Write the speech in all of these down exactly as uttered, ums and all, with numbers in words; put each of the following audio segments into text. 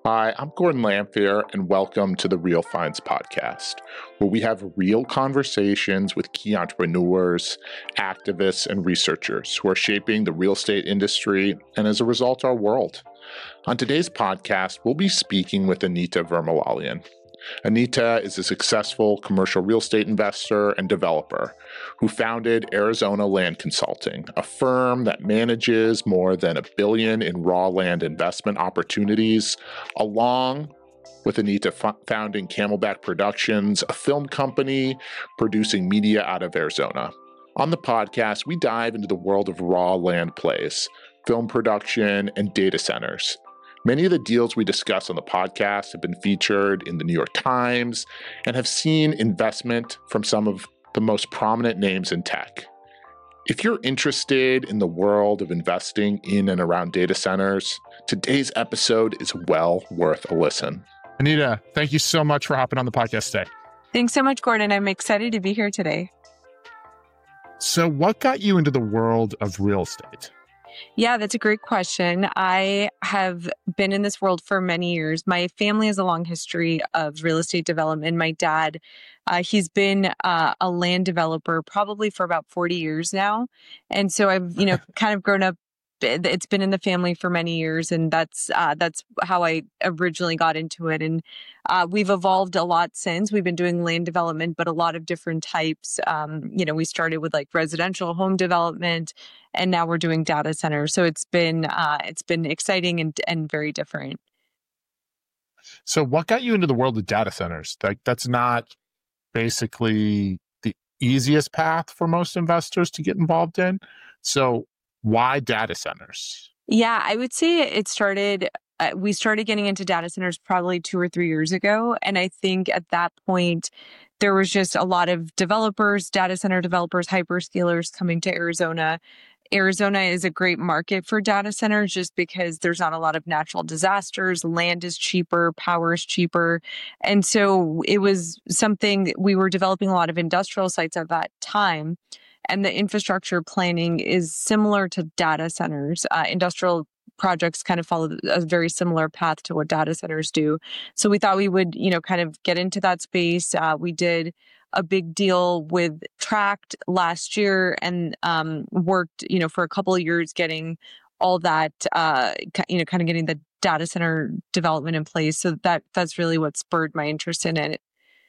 Hi, I'm Gordon Lamphere, and welcome to the Real Finds podcast, where we have real conversations with key entrepreneurs, activists, and researchers who are shaping the real estate industry and, as a result, our world. On today's podcast, we'll be speaking with Anita Vermalalian. Anita is a successful commercial real estate investor and developer who founded Arizona Land Consulting, a firm that manages more than a billion in raw land investment opportunities, along with Anita f- founding Camelback Productions, a film company producing media out of Arizona. On the podcast, we dive into the world of raw land plays, film production, and data centers. Many of the deals we discuss on the podcast have been featured in the New York Times and have seen investment from some of the most prominent names in tech. If you're interested in the world of investing in and around data centers, today's episode is well worth a listen. Anita, thank you so much for hopping on the podcast today. Thanks so much, Gordon. I'm excited to be here today. So what got you into the world of real estate? Yeah, that's a great question. I have been in this world for many years. My family has a long history of real estate development. My dad, uh, he's been uh, a land developer probably for about forty years now. And so I've, you know, kind of grown up. It's been in the family for many years, and that's uh, that's how I originally got into it. And uh, we've evolved a lot since. We've been doing land development, but a lot of different types. Um, you know, we started with like residential home development, and now we're doing data centers. So it's been uh, it's been exciting and and very different. So what got you into the world of data centers? Like that's not basically the easiest path for most investors to get involved in. So why data centers? Yeah, I would say it started, uh, we started getting into data centers probably two or three years ago. And I think at that point, there was just a lot of developers, data center developers, hyperscalers coming to Arizona. Arizona is a great market for data centers just because there's not a lot of natural disasters. Land is cheaper, power is cheaper. And so it was something, we were developing a lot of industrial sites at that time. And the infrastructure planning is similar to data centers. Uh, industrial projects kind of follow a very similar path to what data centers do. So we thought we would, you know, kind of get into that space. Uh, we did a big deal with Tract last year and um, worked, you know, for a couple of years getting all that, uh, you know, kind of getting the data center development in place. So that that's really what spurred my interest in it.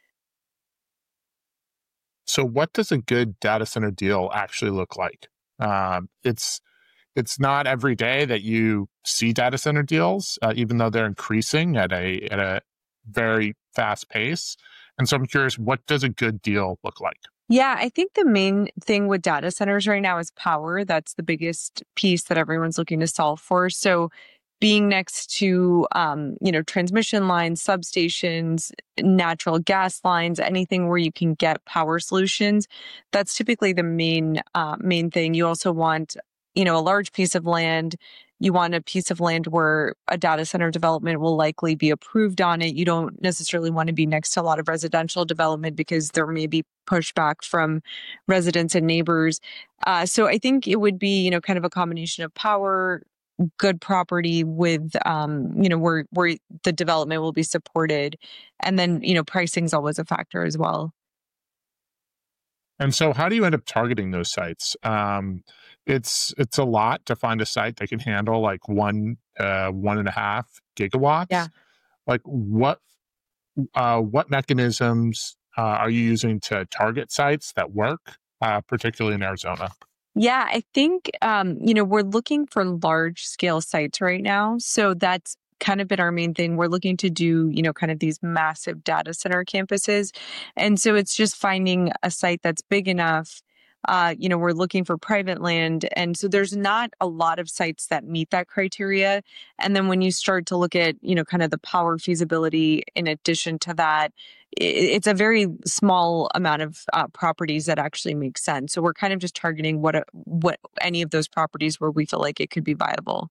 So what does a good data center deal actually look like? Um, it's it's not every day that you see data center deals, uh, even though they're increasing at a at a very fast pace. And so I'm curious, what does a good deal look like? Yeah, I think the main thing with data centers right now is power. That's the biggest piece that everyone's looking to solve for. So being next to, um, you know, transmission lines, substations, natural gas lines, anything where you can get power solutions, that's typically the main uh, main thing. You also want, you know, a large piece of land. You want a piece of land where a data center development will likely be approved on it. You don't necessarily want to be next to a lot of residential development because there may be pushback from residents and neighbors. Uh, so I think it would be, you know, kind of a combination of power, good property with, um, you know, where where the development will be supported, and then, you know, pricing is always a factor as well. And so how do you end up targeting those sites? Um, it's it's a lot to find a site that can handle like one uh, one and a half gigawatts. Yeah. Like what uh, what mechanisms uh, are you using to target sites that work, uh, particularly in Arizona? Yeah, I think, um, you know, we're looking for large scale sites right now. So that's kind of been our main thing. We're looking to do, you know, kind of these massive data center campuses. And so it's just finding a site that's big enough. Uh, you know, we're looking for private land. And so there's not a lot of sites that meet that criteria. And then when you start to look at, you know, kind of the power feasibility in addition to that, it's a very small amount of uh, properties that actually make sense. So we're kind of just targeting what, what any of those properties where we feel like it could be viable.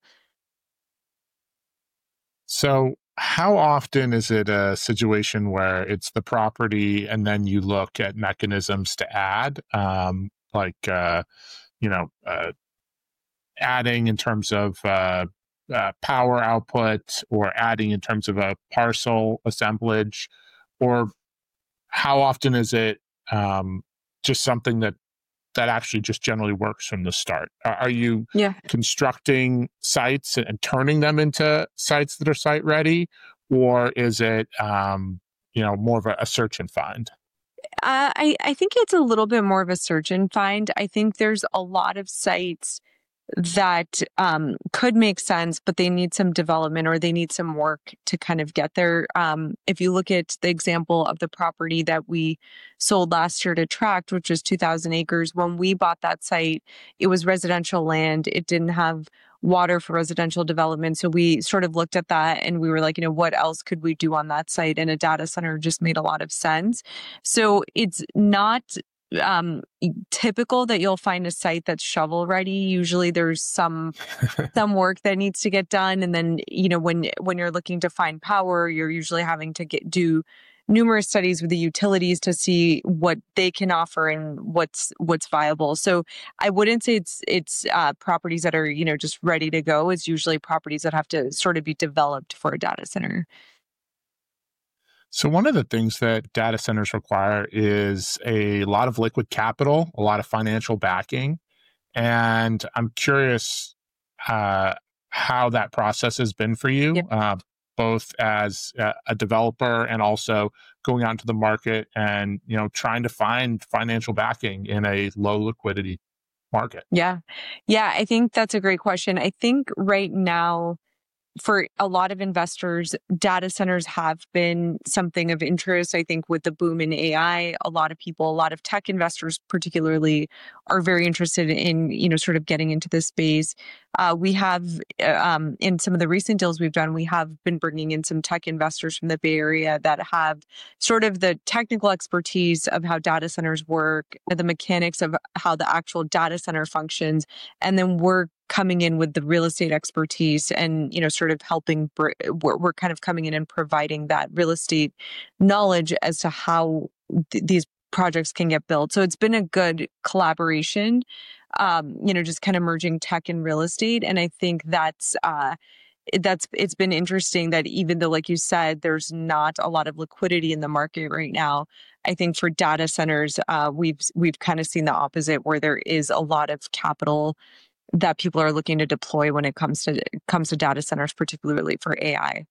So how often is it a situation where it's the property and then you look at mechanisms to add, um, like, uh, you know, uh, adding in terms of uh, uh, power output or adding in terms of a parcel assemblage, or how often is it um, just something that that actually just generally works from the start? Are, are you Yeah. constructing sites and turning them into sites that are site ready, or is it um, you know more of a, a search and find? Uh, I, I think it's a little bit more of a search and find. I think there's a lot of sites that um, could make sense, but they need some development or they need some work to kind of get there. Um, if you look at the example of the property that we sold last year to Tract, which was two thousand acres, when we bought that site, it was residential land. It didn't have water for residential development. So we sort of looked at that and we were like, you know, what else could we do on that site? And a data center just made a lot of sense. So it's not um typical that you'll find a site that's shovel ready. Usually there's some some work that needs to get done, and then you know when when you're looking to find power, you're usually having to get do numerous studies with the utilities to see what they can offer and what's what's viable. So I wouldn't say it's it's uh properties that are you know just ready to go. It's usually properties that have to sort of be developed for a data center. So one of the things that data centers require is a lot of liquid capital, a lot of financial backing. And I'm curious uh, how that process has been for you, Yep. uh, both as a, a developer and also going out into the market and, you know, trying to find financial backing in a low liquidity market. Yeah. Yeah, I think that's a great question. I think right now, for a lot of investors, data centers have been something of interest. I think with the boom in A I, a lot of people, a lot of tech investors particularly, are very interested in, you know, sort of getting into this space. Uh, we have, uh, um, in some of the recent deals we've done, we have been bringing in some tech investors from the Bay Area that have sort of the technical expertise of how data centers work, the mechanics of how the actual data center functions, and then we're coming in with the real estate expertise and, you know, sort of helping, br- we're, we're kind of coming in and providing that real estate knowledge as to how th- these projects can get built. So it's been a good collaboration, um, you know, just kind of merging tech and real estate. And I think that's, uh, that's, it's been interesting that even though, like you said, there's not a lot of liquidity in the market right now, I think for data centers, uh, we've, we've kind of seen the opposite, where there is a lot of capital that people are looking to deploy when it comes to comes to data centers, particularly for A I.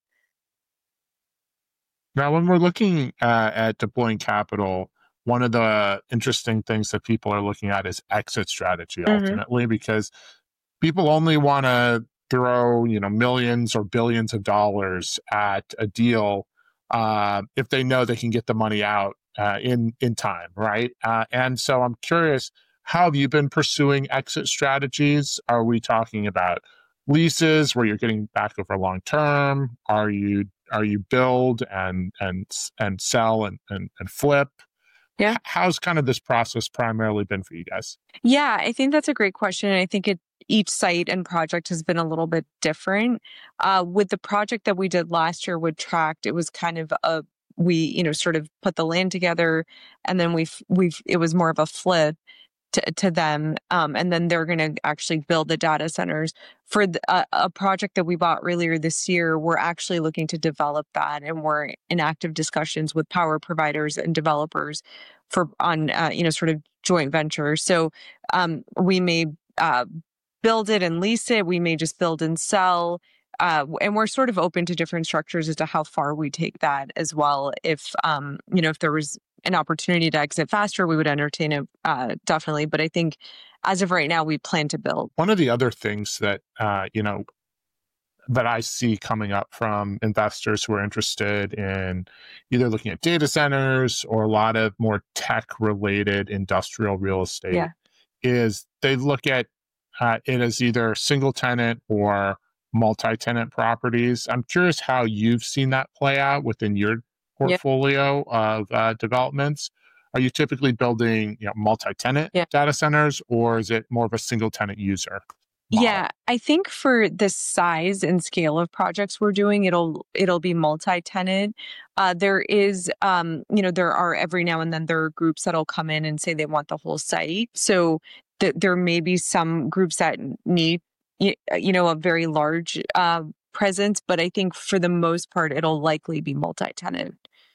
Now, when we're looking uh, at deploying capital, one of the interesting things that people are looking at is exit strategy Mm-hmm. ultimately, because people only want to throw, you know, millions or billions of dollars at a deal uh, if they know they can get the money out uh, in in time, right? Uh, and so I'm curious, how have you been pursuing exit strategies? Are we talking about leases where you're getting back over long term? Are you are you build and and and sell and and, and flip? Yeah. How's kind of this process primarily been for you guys? Yeah, I think that's a great question. And I think it each site and project has been a little bit different. Uh, with the project that we did last year with Tract, it was kind of a we, you know, sort of put the land together, and then we've we've it was more of a flip to, to them. Um, and then they're going to actually build the data centers. For the, uh, a project that we bought earlier this year, we're actually looking to develop that. And we're in active discussions with power providers and developers for on, uh, you know, sort of joint ventures. So um, we may uh, build it and lease it. We may just build and sell. Uh, and we're sort of open to different structures as to how far we take that as well. If, um, you know, if there was an opportunity to exit faster, we would entertain it, uh, definitely. But I think as of right now, we plan to build. One of the other things that, uh, you know, that I see coming up from investors who are interested in either looking at data centers or a lot of more tech-related industrial real estate Yeah. is they look at uh, it as either single tenant or multi-tenant properties. I'm curious how you've seen that play out within your portfolio yeah. of uh, developments. Are you typically building, you know, multi-tenant yeah. data centers, or is it more of a single tenant user model? Yeah, I think for the size and scale of projects we're doing, it'll it'll be multi-tenant. Uh, there is, um, you know, there are every now and then there are groups that'll come in and say they want the whole site. So th- there may be some groups that need you, you know, a very large uh, presence, but I think for the most part, it'll likely be multi-tenant.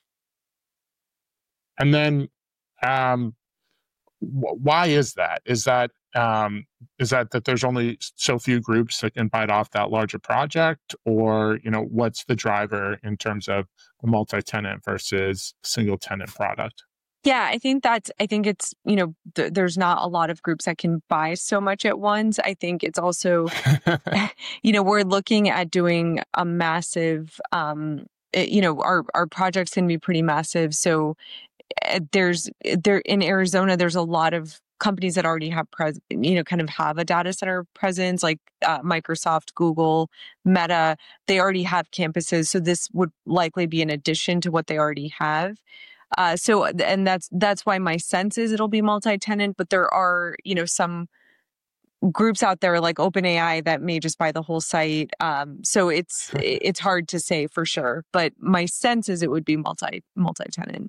And then, um, wh- why is that? Is that um, is that that there's only so few groups that can bite off that larger project, or you know, what's the driver in terms of a multi-tenant versus single-tenant product? Yeah, I think that's, I think it's, you know, th- there's not a lot of groups that can buy so much at once. I think it's also, you know, we're looking at doing a massive, um, it- you know, our, our projects can be pretty massive. So uh, there's, there in Arizona, there's a lot of companies that already have, pres- you know, kind of have a data center presence, like uh, Microsoft, Google, Meta. They already have campuses. So this would likely be an addition to what they already have. Uh, so, and that's that's why my sense is it'll be multi-tenant. But there are, you know, some groups out there like OpenAI that may just buy the whole site. Um, so it's it's hard to say for sure. But my sense is it would be multi multi-tenant.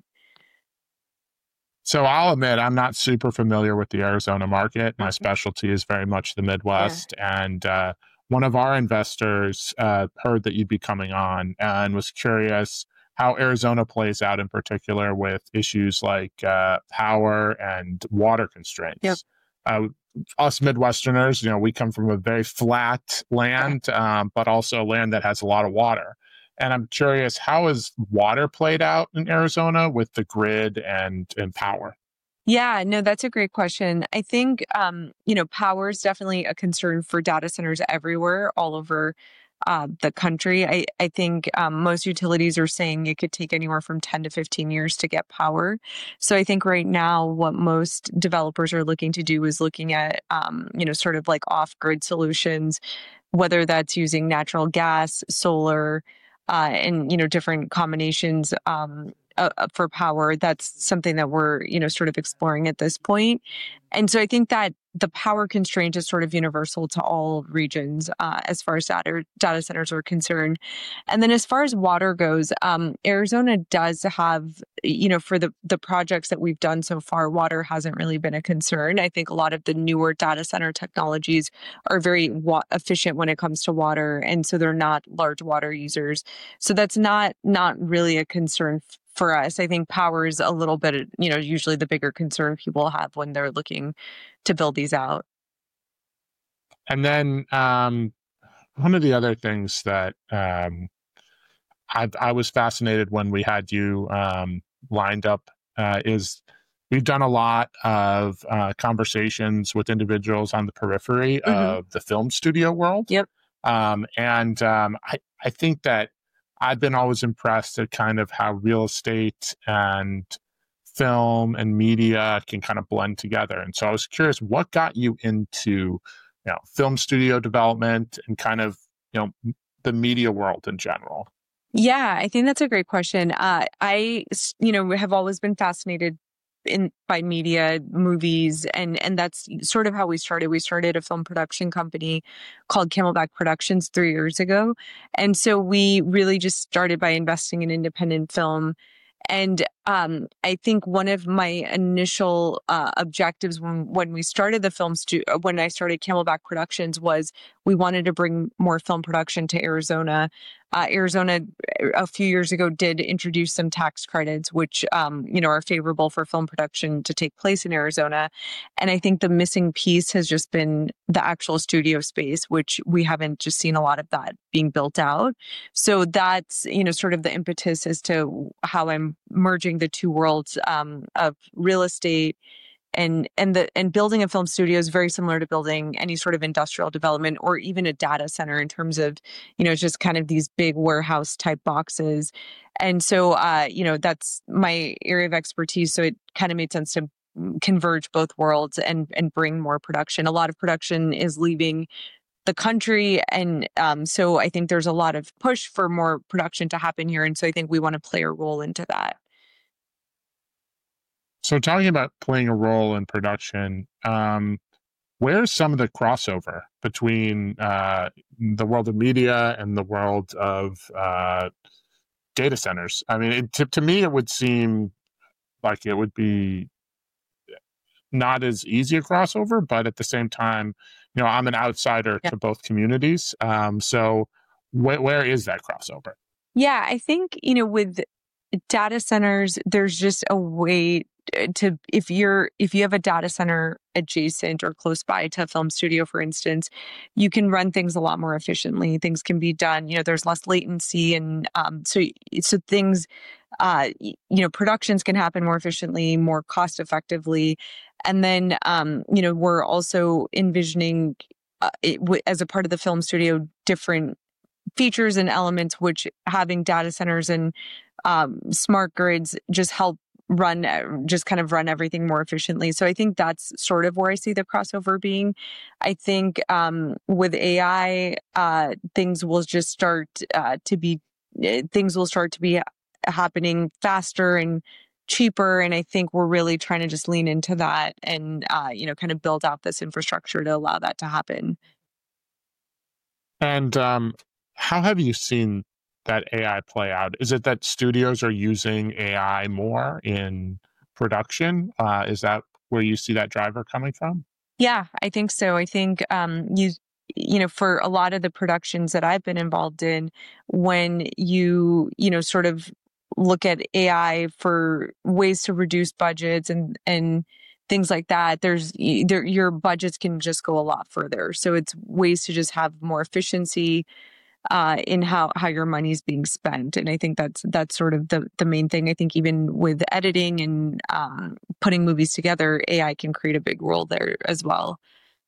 So I'll admit I'm not super familiar with the Arizona market. My specialty is very much the Midwest, yeah. and uh, one of our investors uh, heard that you'd be coming on and was curious how Arizona plays out in particular with issues like uh, power and water constraints. Yep. Uh, us Midwesterners, you know, we come from a very flat land, um, but also land that has a lot of water. And I'm curious, how has water played out in Arizona with the grid and, and power? Yeah, no, that's a great question. I think, um, you know, power is definitely a concern for data centers everywhere, all over uh, the country. I, I think um, most utilities are saying it could take anywhere from ten to fifteen years to get power. So I think right now what most developers are looking to do is looking at, um, you know, sort of like off-grid solutions, whether that's using natural gas, solar, uh, and, you know, different combinations um, uh, for power. That's something that we're, you know, sort of exploring at this point. And so I think that the power constraint is sort of universal to all regions uh, as far as data, data centers are concerned. And then as far as water goes, um, Arizona does have, you know, for the, the projects that we've done so far, water hasn't really been a concern. I think a lot of the newer data center technologies are very wa- efficient when it comes to water. And so they're not large water users. So that's not not really a concern f- for us. I think power is a little bit, you know, usually the bigger concern people have when they're looking to build these out. And then um, one of the other things that um, I, I was fascinated when we had you um, lined up uh, is we've done a lot of uh, conversations with individuals on the periphery Mm-hmm. of the film studio world. Yep. Um, and um, I, I think that I've been always impressed at kind of how real estate and film and media can kind of blend together. And so I was curious, what got you into, you know, film studio development and kind of, you know, the media world in general? Yeah, I think that's a great question. Uh, I, s- you know, have always been fascinated in by media, movies, and and that's sort of how we started. We started a film production company called Camelback Productions three years ago, and so we really just started by investing in independent film. And um, I think one of my initial uh, objectives when, when we started the film stu- when I started Camelback Productions was we wanted to bring more film production to Arizona. Uh, Arizona a few years ago did introduce some tax credits, which um, you know are favorable for film production to take place in Arizona. And I think the missing piece has just been the actual studio space, which we haven't just seen a lot of that being built out. So that's, you know, sort of the impetus as to how I'm merging the two worlds um, of real estate and and the and building a film studio is very similar to building any sort of industrial development or even a data center in terms of, you know, just kind of these big warehouse type boxes. And so, uh, you know, that's my area of expertise. So it kind of made sense to converge both worlds and and bring more production. A lot of production is leaving the country. And um, so I think there's a lot of push for more production to happen here. And so I think we want to play a role into that. So talking about playing a role in production, um, where's some of the crossover between uh, the world of media and the world of uh, data centers? I mean, it, to, to me, it would seem like it would be not as easy a crossover, but at the same time, you know, I'm an outsider Yeah. to both communities. Um, so wh- where is that crossover? Yeah, I think, you know, with data centers, there's just a way to, if you're, if you have a data center adjacent or close by to a film studio, for instance, you can run things a lot more efficiently. Things can be done, you know, there's less latency. And um, so, so things, uh, y- you know, productions can happen more efficiently, more cost effectively. And then, um, you know, we're also envisioning uh, it, w- as a part of the film studio, different features and elements which having data centers and um, smart grids just help run uh, just kind of run everything more efficiently. So I think that's sort of where I see the crossover being. I think um, with A I, uh, things will just start uh, to be uh, things will start to be happening faster and cheaper. And I think we're really trying to just lean into that and uh, you know kind of build out this infrastructure to allow that to happen. And um, how have you seen that A I play out? Is it that studios are using A I more in production? Uh, is that where you see that driver coming from? Yeah, I think so. I think um, you you know for a lot of the productions that I've been involved in, when you you know sort of look at A I for ways to reduce budgets and and things like that, there's y- there your budgets can just go a lot further. So it's ways to just have more efficiency uh, in how how your money's being spent. And I think that's that's sort of the the main thing. I think even with editing and um, putting movies together, A I can create a big role there as well.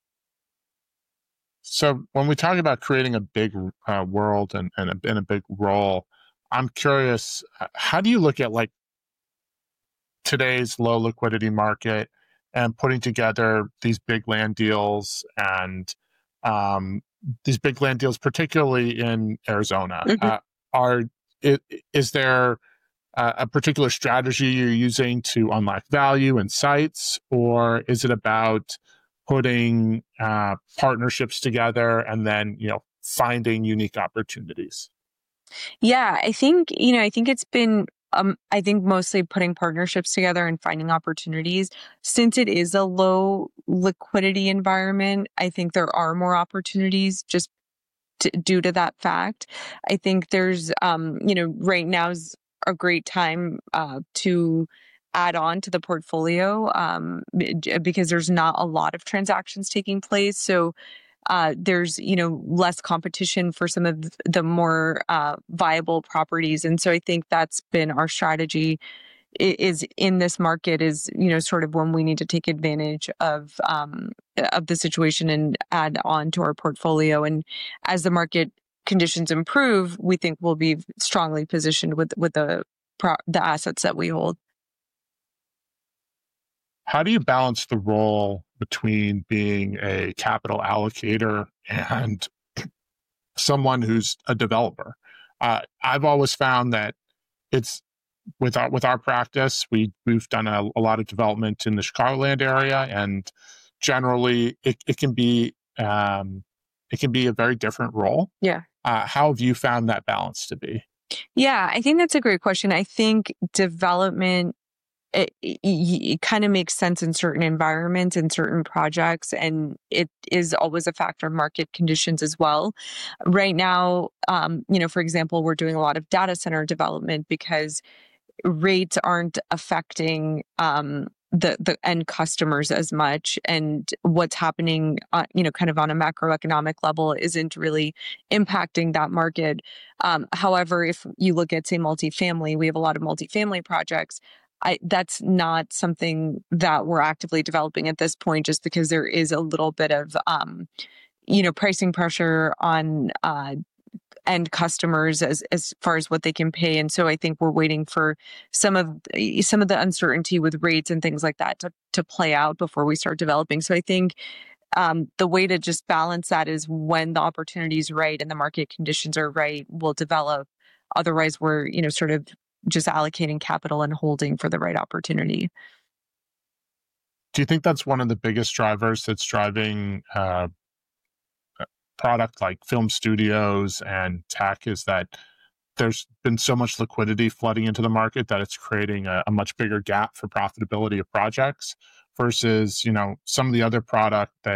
So when we talk about creating a big uh, world and, and, a, and a big role, I'm curious, uh, how do you look at like today's low liquidity market and putting together these big land deals and um, these big land deals, particularly in Arizona? Mhm. Uh, are i- is there uh, a particular strategy you're using to unlock value in sites, or is it about putting uh, partnerships together and then you know finding unique opportunities? Yeah, I think, you know, I think it's been, um, I think mostly putting partnerships together and finding opportunities. Since it is a low liquidity environment, I think there are more opportunities just to, due to that fact. I think there's, um, you know, right now is a great time uh, to add on to the portfolio um, b- because there's not a lot of transactions taking place. So uh, there's you know less competition for some of the more uh, viable properties, and so I think that's been our strategy. i- Is in this market is you know sort of when we need to take advantage of um, of the situation and add on to our portfolio, and as the market conditions improve, we think we'll be strongly positioned with with the pro- the assets that we hold. How do you balance the role between being a capital allocator and someone who's a developer? Uh, I've always found that it's with our with our practice, we we've done a, a lot of development in the Chicagoland area, and generally it, it can be um, it can be a very different role. Yeah. Uh, how have you found that balance to be? Yeah, I think that's a great question. I think development it, it, it kind of makes sense in certain environments and certain projects, and it is always a factor of market conditions as well. Right now, um, you know, for example, we're doing a lot of data center development because rates aren't affecting um, the the end customers as much, and what's happening, uh, you know, kind of on a macroeconomic level, isn't really impacting that market. Um, however, if you look at say multifamily, we have a lot of multifamily projects. I, that's not something that we're actively developing at this point, just because there is a little bit of um, you know pricing pressure on uh, end customers as as far as what they can pay. And so I think we're waiting for some of some of the uncertainty with rates and things like that to to play out before we start developing. So I think um, the way to just balance that is when the opportunity is right and the market conditions are right, we'll develop. Otherwise, we're you know sort of just allocating capital and holding for the right opportunity. Do you think that's one of the biggest drivers that's driving uh, product like film studios and tech? Is that there's been so much liquidity flooding into the market that it's creating a, a much bigger gap for profitability of projects versus, you know, some of the other product that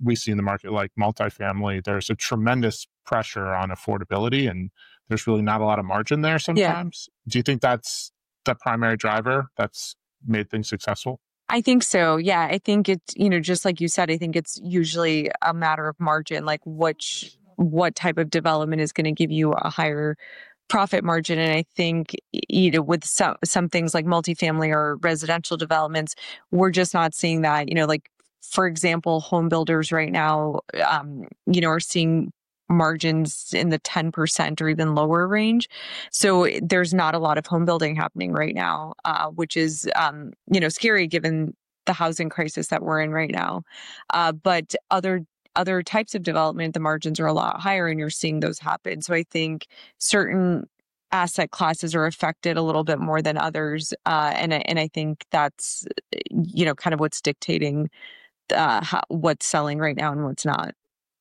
we see in the market, like multifamily, there's a tremendous pressure on affordability, and there's really not a lot of margin there sometimes. Yeah. Do you think that's the primary driver that's made things successful? I think so. Yeah. I think it's, you know, just like you said, I think it's usually a matter of margin, like which, what type of development is going to give you a higher profit margin. And I think, you know, with some, some things like multifamily or residential developments, we're just not seeing that. You know, like, for example, home builders right now, um, you know, are seeing margins in the ten percent or even lower range. So there's not a lot of home building happening right now, uh, which is, um, you know, scary given the housing crisis that we're in right now. Uh, but other other types of development, the margins are a lot higher, and you're seeing those happen. So I think certain asset classes are affected a little bit more than others. Uh, and, and I think that's, you know, kind of what's dictating uh, how, what's selling right now and what's not.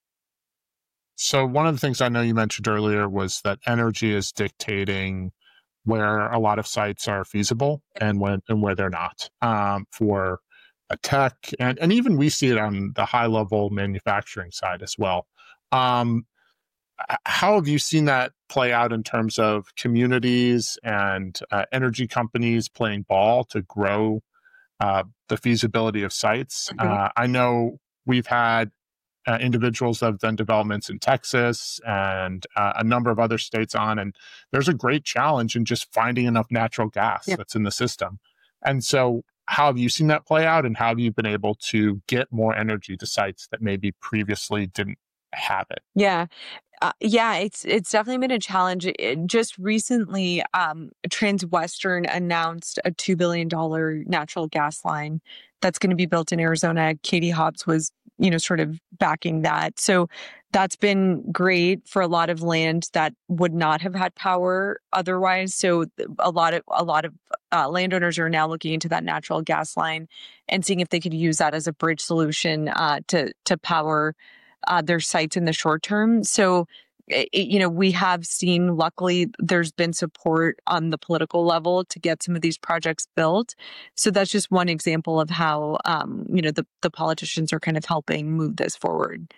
So one of the things I know you mentioned earlier was that energy is dictating where a lot of sites are feasible and when and where they're not, um, for a tech, and, and even we see it on the high level manufacturing side as well. Um, how have you seen that play out in terms of communities and uh, energy companies playing ball to grow uh, the feasibility of sites? Mm-hmm. Uh, I know we've had Uh, individuals that have done developments in Texas and uh, a number of other states on, and there's a great challenge in just finding enough natural gas yeah. that's in the system. And so how have you seen that play out, and how have you been able to get more energy to sites that maybe previously didn't have it? Yeah. Uh, yeah, it's it's definitely been a challenge. It, just recently, um, Transwestern announced a two billion dollars natural gas line that's going to be built in Arizona. Katie Hobbs was, you know, sort of backing that. So that's been great for a lot of land that would not have had power otherwise. So a lot of a lot of uh, landowners are now looking into that natural gas line and seeing if they could use that as a bridge solution uh, to to power Uh, their sites in the short term. So, it, you know, we have seen, luckily, there's been support on the political level to get some of these projects built. So that's just one example of how, um, you know, the, the politicians are kind of helping move this forward.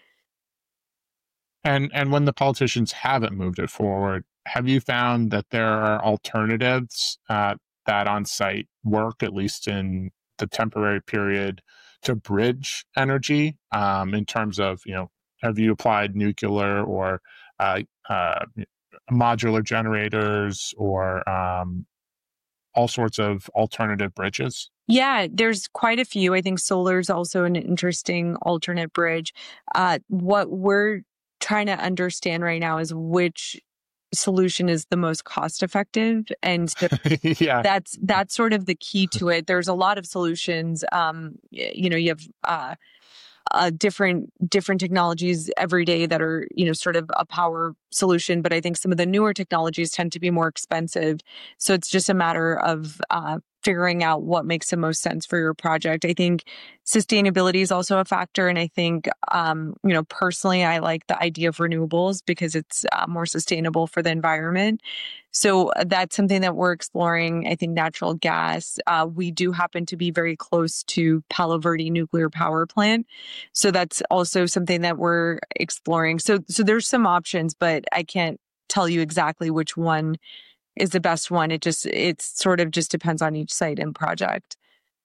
And and when the politicians haven't moved it forward, have you found that there are alternatives uh, that on site work, at least in the temporary period, to bridge energy, um, in terms of, you know, have you applied nuclear or uh, uh, modular generators or um, all sorts of alternative bridges? Yeah, there's quite a few. I think solar is also an interesting alternate bridge. Uh, what we're trying to understand right now is which solution is the most cost effective, and so yeah. that's that's sort of the key to it. There's a lot of solutions. Um, you know, you have uh, uh, different different technologies every day that are, you know, sort of a power solution, but I think some of the newer technologies tend to be more expensive. So it's just a matter of uh, figuring out what makes the most sense for your project. I think sustainability is also a factor. And I think, um, you know, personally, I like the idea of renewables because it's uh, more sustainable for the environment. So that's something that we're exploring. I think natural gas, uh, we do happen to be very close to Palo Verde nuclear power plant. So that's also something that we're exploring. So, so there's some options, but I can't tell you exactly which one is the best one. It just, it's sort of just depends on each site and project.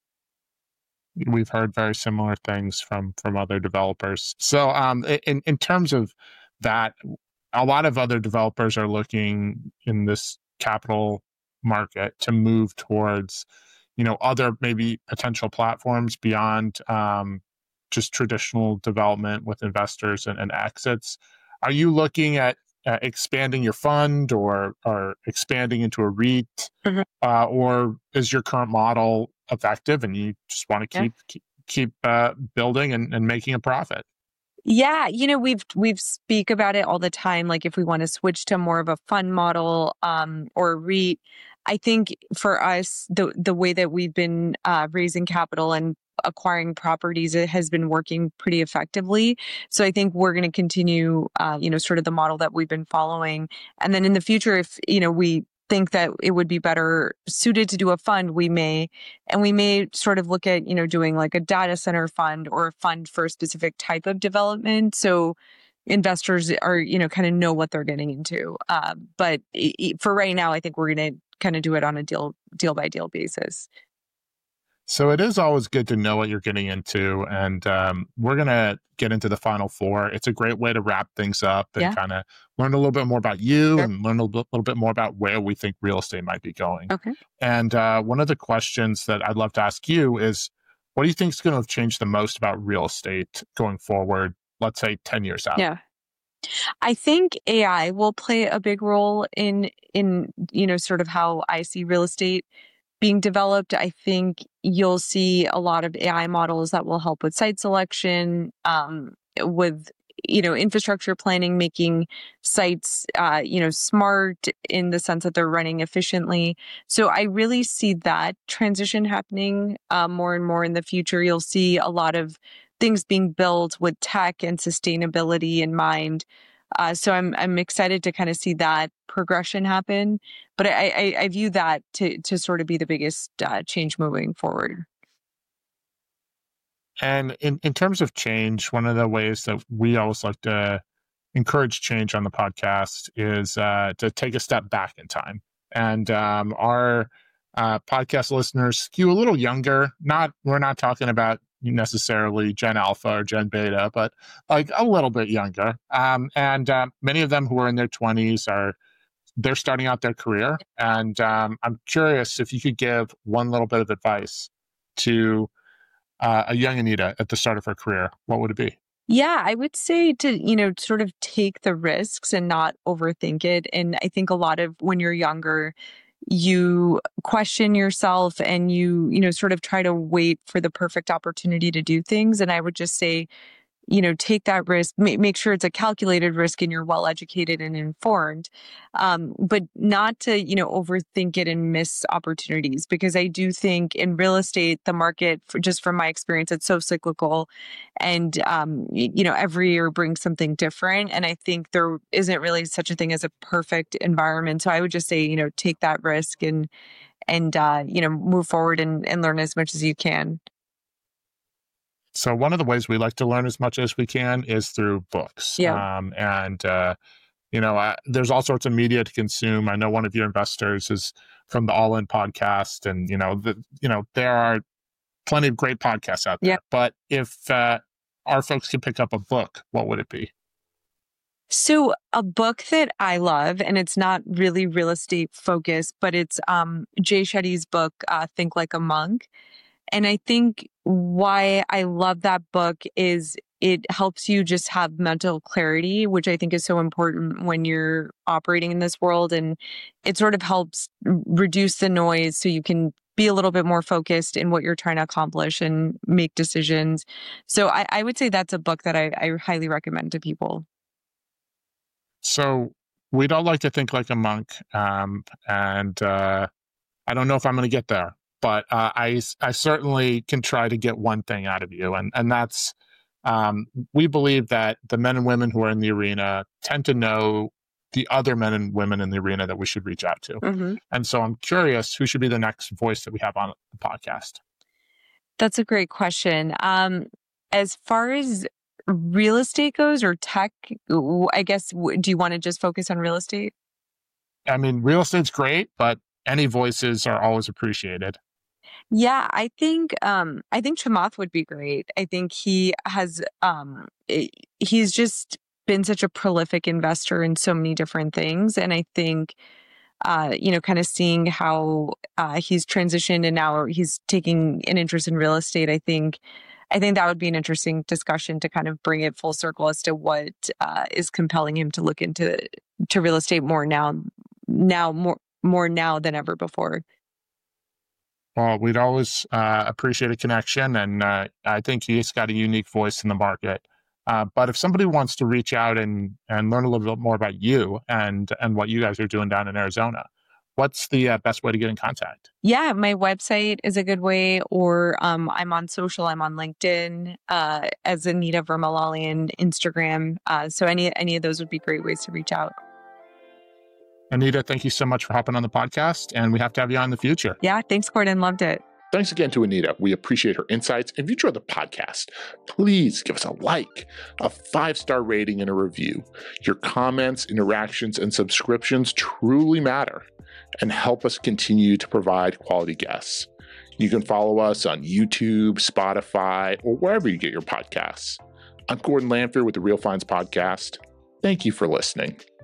We've heard very similar things from, from other developers. So um, in, in terms of that, a lot of other developers are looking in this capital market to move towards, you know, other maybe potential platforms beyond um, just traditional development with investors and, and exits. Are you looking at Uh, expanding your fund or or expanding into a REIT, mm-hmm. uh, or is your current model effective and you just want to keep yeah. keep, keep uh, building and, and making a profit? Yeah, you know, we've we've speak about it all the time. Like if we want to switch to more of a fund model um, or a REIT, I think for us the the way that we've been uh, raising capital and acquiring properties, it has been working pretty effectively. So I think we're going to continue, uh, you know, sort of the model that we've been following. And then in the future, if, you know, we think that it would be better suited to do a fund, we may, and we may sort of look at, you know, doing like a data center fund or a fund for a specific type of development. So investors are, you know, kind of know what they're getting into. Uh, but for right now, I think we're going to kind of do it on a deal deal by deal basis. So it is always good to know what you're getting into. And um, we're going to get into the final four. It's a great way to wrap things up and yeah. kind of learn a little bit more about you sure. and learn a little, little bit more about where we think real estate might be going. Okay. And uh, one of the questions that I'd love to ask you is, what do you think is going to have changed the most about real estate going forward, let's say ten years out? Yeah. I think A I will play a big role in, in, you know, sort of how I see real estate being developed. I think you'll see a lot of A I models that will help with site selection, um, with, you know, infrastructure planning, making sites, uh, you know, smart in the sense that they're running efficiently. So I really see that transition happening uh, more and more in the future. You'll see a lot of things being built with tech and sustainability in mind. Uh, so I'm I'm excited to kind of see that progression happen. But I, I, I view that to to sort of be the biggest uh, change moving forward. And in, in terms of change, one of the ways that we always like to encourage change on the podcast is uh, to take a step back in time. And um, our uh, podcast listeners skew a little younger. Not we're not talking about necessarily Gen Alpha or Gen Beta, but like a little bit younger. Um, and um, many of them who are in their twenties are they're starting out their career. And um, I'm curious if you could give one little bit of advice to uh, a young Anita at the start of her career. What would it be? Yeah, I would say to, you know, sort of take the risks and not overthink it. And I think a lot of when you're younger, you question yourself and you, you know, sort of try to wait for the perfect opportunity to do things. And I would just say, you know, take that risk, make, make sure it's a calculated risk and you're well educated and informed, um, but not to, you know, overthink it and miss opportunities. Because I do think in real estate, the market, for, just from my experience, it's so cyclical and, um, you know, every year brings something different. And I think there isn't really such a thing as a perfect environment. So I would just say, you know, take that risk and, and, uh, you know, move forward and, and learn as much as you can. So one of the ways we like to learn as much as we can is through books. Yeah. Um, and, uh, you know, uh, there's all sorts of media to consume. I know one of your investors is from the All In podcast. And, you know, the, you know, there are plenty of great podcasts out there. Yeah. But if uh, our folks could pick up a book, what would it be? So a book that I love, and it's not really real estate focused, but it's um, Jay Shetty's book, uh, Think Like a Monk. And I think why I love that book is it helps you just have mental clarity, which I think is so important when you're operating in this world. And it sort of helps reduce the noise so you can be a little bit more focused in what you're trying to accomplish and make decisions. So I, I would say that's a book that I, I highly recommend to people. So we don't like to think like a monk. Um, and uh, I don't know if I'm going to get there. But uh, I, I certainly can try to get one thing out of you. And, and that's, um, we believe that the men and women who are in the arena tend to know the other men and women in the arena that we should reach out to. Mm-hmm. And so I'm curious, who should be the next voice that we have on the podcast? That's a great question. Um, as far as real estate goes or tech, I guess, do you want to just focus on real estate? I mean, real estate's great, but any voices are always appreciated. Yeah, I think um, I think Chamath would be great. I think he has um, he's just been such a prolific investor in so many different things, and I think uh, you know, kind of seeing how uh, he's transitioned and now he's taking an interest in real estate. I think I think that would be an interesting discussion to kind of bring it full circle as to what uh, is compelling him to look into to real estate more now, now more more now than ever before. Well, we'd always uh, appreciate a connection, and uh, I think he's got a unique voice in the market. Uh, but if somebody wants to reach out and, and learn a little bit more about you and and what you guys are doing down in Arizona, what's the uh, best way to get in contact? Yeah, my website is a good way, or um, I'm on social. I'm on LinkedIn uh, as Anita Vermalali and Instagram. Uh, so any any of those would be great ways to reach out. Anita, thank you so much for hopping on the podcast, and we have to have you on in the future. Yeah, thanks, Gordon. Loved it. Thanks again to Anita. We appreciate her insights. If you enjoyed the podcast, please give us a like, a five-star rating, and a review. Your comments, interactions, and subscriptions truly matter and help us continue to provide quality guests. You can follow us on YouTube, Spotify, or wherever you get your podcasts. I'm Gordon Lanfear with the Real Finds Podcast. Thank you for listening.